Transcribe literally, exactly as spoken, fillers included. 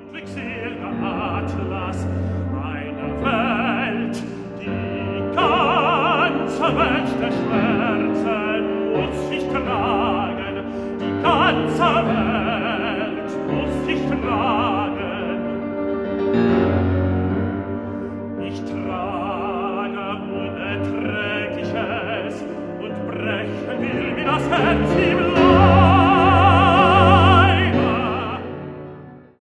glücksel'ger Atlas, eine Welt, die ganze Welt der Schmerzen muss ich tragen, die ganze Welt muss ich tragen. Ich trage Unerträgliches und brechen will mir das Herz im